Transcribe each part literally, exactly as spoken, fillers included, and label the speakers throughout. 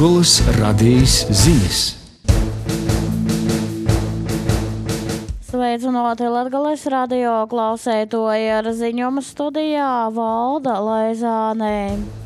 Speaker 1: Latgolas radijas ziņas.
Speaker 2: Sveicināti Latgales radio klausētoji, ar ziņojumu studijā Valda Laizāne.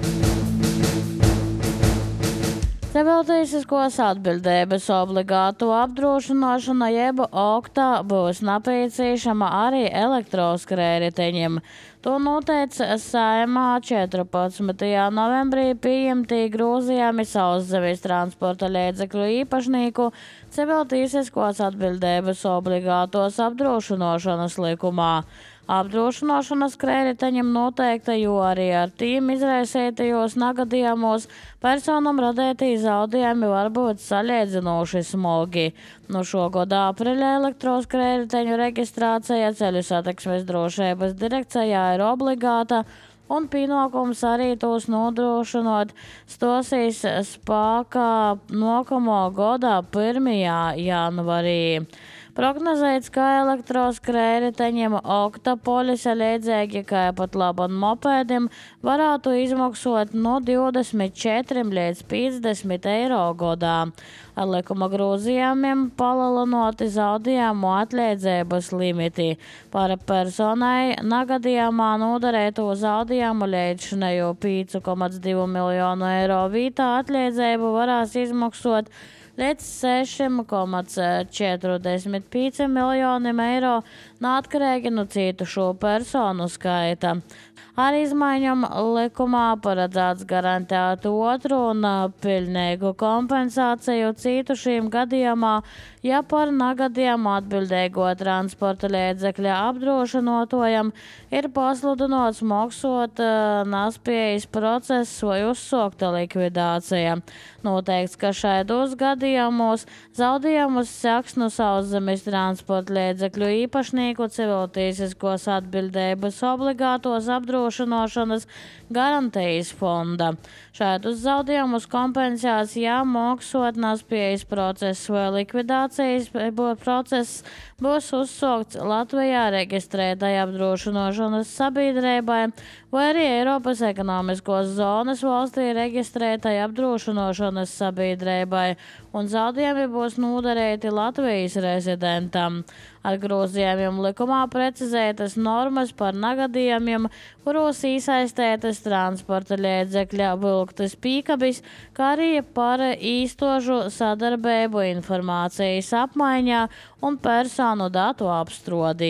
Speaker 2: Civiltiesiskos atbildības obligātu apdrošināšana jeb oktā būs nepieciešama arī elektroskrējējiņiem. To noteica Saeimā četrpadsmitajā novembrī pieņemtī grozījumi sauszemes transporta līdzekļu īpašnieku civiltiesiskos atbildības obligātos apdrošināšanas likumā. Apdrošināšanas krediteņiem noteikta, jo arī ar tiem izraisētajos negadījumos personam radētī zaudējumi var būt salīdzinoši smogi. No šogad aprīļa elektros krediteņu reģistrācija Ceļu satiksmes drošības direkcijā ir obligāta, un pienākums arī tos nodrošinot stosīs spēkā nākamo gada pirmajā janvarī. Prognozēts, ka elektros krediteņiem okta polise līdzīgi kā pat labam mopēdim varētu izmaksot no divdesmit četriem līdz piecdesmit eiro gadā. Ar likuma grozījumiem palielinoti zaudējumu atliedzības limiti. Par personai negadījumā nodarēto zaudējumu līdzinējo pieci komats divi miljonu eiro vietā atliedzību varēs izmaksot līdz seši komats četrdesmit pieci miljoniem eiro, neatkarīgi no cietušo personu skaita. Ar izmaiņām likumā paredzēts garantēt otru un pilnīgu kompensāciju cietušiem gadījumā, ja par negadījumu atbildīgo transporta līdzekļa apdrošinātojam ir pasludināts maksāt nespējas process vai uzsākta likvidācija. Noteikts, ka šādos gadījumos zaudējumus seks no sauszemes transporta līdzekļu īpašnieku civiltiesiskos atbildības obligātos apdrošināšanas garantijas fonda. Šādus zaudējumus kompensācijā maksāt nespējas process vai likvidācijas process būs uzsākts Latvijā reģistrētai apdrošināšanas sabiedrībai vai arī Eiropas ekonomiskos zonas valstī reģistrētai apdrošināšanas sabiedrībai, un zaudējumi būs nodarēti Latvijas rezidentam. Ar grozījumiem likumā precizētas normas par negadījumiem, kuros iesaistētas transporta līdzekļa vilktas pīkabis, kā arī par īstošu sadarbību informācijas apmaiņā un personu datu apstrādī.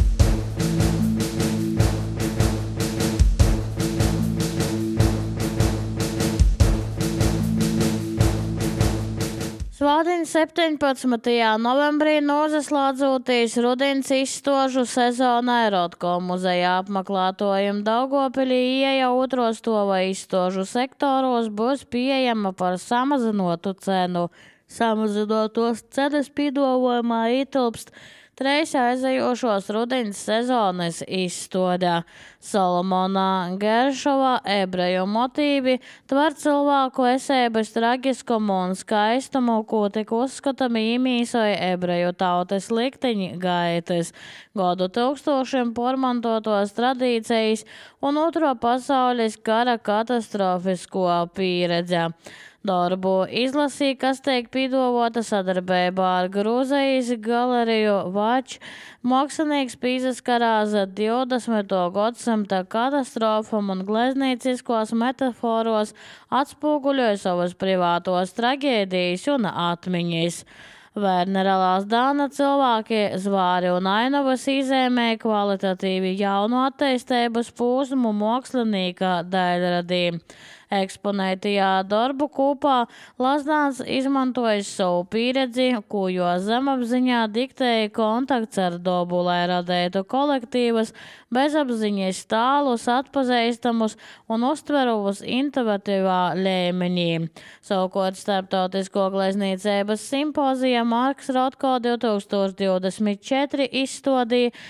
Speaker 2: Šodien septiņpadsmitajā novembrī nozaslēdzoties rudens izstāžu sezonai Rotko muzeja apmeklētājiem Daugavpilī ieeja otro stāva izstāžu sektoros būs pieejama par samazinātu cenu. Samazinātos cenas piedāvājumā ietilpst trīs aizējošos rudens sezonas izstāde. Salomona Geršova ebreju motīvi tver cilvēku esības traģiskumu un skaistumu, ko tik uzskatami īmīsoja ebreju tautas likteņi gaitas, gadu tūkstošiem pormantotos tradīcijas un otro pasaules kara katastrofisko pieredze. Darbu izlasīja, kas tiek piedāvāta sadarbībā ar Grūzijas galeriju Vač. Mākslinieks pīzaskarās divdesmito gadsimta katastrofam un gleznīciskos metaforos atspoguļoja savas privātos traģēdijas un atmiņas. Vērnera Lazdāna cilvēki Zvāri un Ainavas izēmē kvalitatīvi jaunu attīstības posmu mākslinieka daļradī. Eksponētajā darbu kopā Lazdāns izmantoja savu pieredzi, ko jo zemapziņā diktēja kontakts ar dabu, lai radētu kolektīvas, bezapziņas tālus, atpazīstamus un uztverumus intuitīvā līmenī. Savukārt starptautisko gleznīcības simpozija Marks Rotko divtūkstoš divdesmit četri izstādīja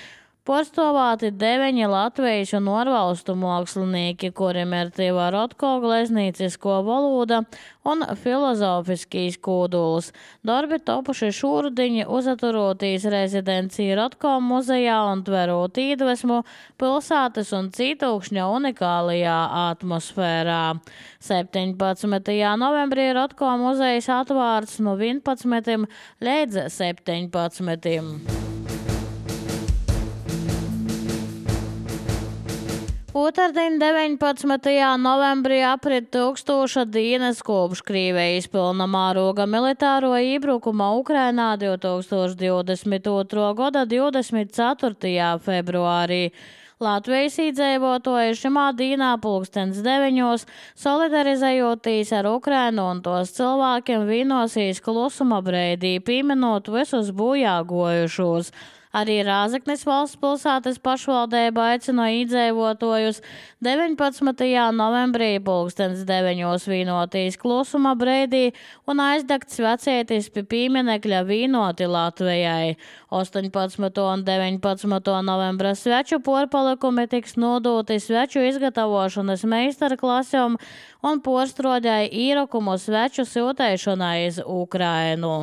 Speaker 2: Porstovāti deviņi Latvijas un ārvalstu mākslinieki, kuriem ir tīva Rotko gleznīcisko valoda un filozofiskīs kūduls. Darbi topuši šūrudiņi uzaturotīs rezidenciju Rotko muzejā un tverot iedvesmu pilsētas un citūkšņa unikālajā atmosfērā. septiņpadsmitajā novembrī Rotko muzejs atvārts no vienpadsmitim līdz septiņpadsmitim. Otrdien deviņpadsmitajā novembrī aprit tūkstoša dienas kopš Krīvijas pilna mēroga militāro iebrukuma Ukrainā divtūkstoš divdesmit otrā gada divdesmit ceturtajā februārī. Latvijas iedzīvotāji šimā dienā pulkstens deviņos solidarizējotīs ar Ukrainu un tos cilvēkiem vienosīs klusuma breidī, pieminot visus bojāgojušos. Arī Rāzaknis valsts pilsētas pašvaldība aicina iedzīvotājus deviņpadsmitajā novembrī pulkstens deviņos vienotīs klusuma breidī un aizdegt svecētis pie pieminekļa Vienoti Latvijai. astoņpadsmito un deviņpadsmito novembra sveču porpalikumi tiks nodoti sveču izgatavošanas meistarklasēm un porstrodēja īrakumu sveču siltēšanai iz Ukrainu.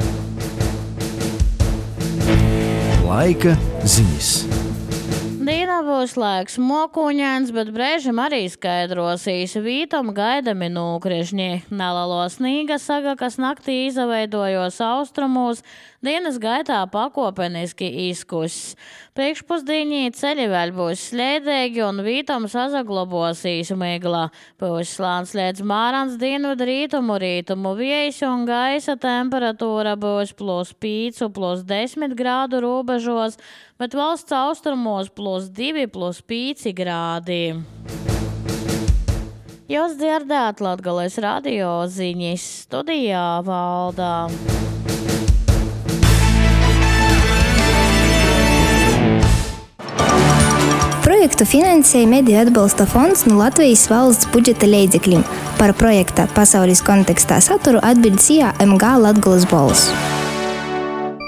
Speaker 1: Laika ziņas.
Speaker 2: Dīna būs laiks mokuņēns, bet brēžam arī skaidrosīs. Vītam gaidami nūkrišņi. Nelalo snīga saga, kas naktī izaveidojos austrumos, dienas gaitā pakopeniski izkuss. Priekšpusdīņī ceļi vēl būs slēdēgi un vītam sazaglobosīs migla. Būs slāns līdz mārans dienvidu rītumu rītumu viejs un gaisa temperatūra būs plus pīcu, plus desmit grādu robežos, bet valsts austrumos plus divi, plus pīci grādi. Jūs dzirdēt Latgales radio ziņas, studijā Valdā.
Speaker 3: Projektu finansēja Mediju atbalsta fonds no Latvijas valsts budžeta līdzekļiem. Par projekta pasaules kontekstā saturu atbild C I A M G Latgales balss.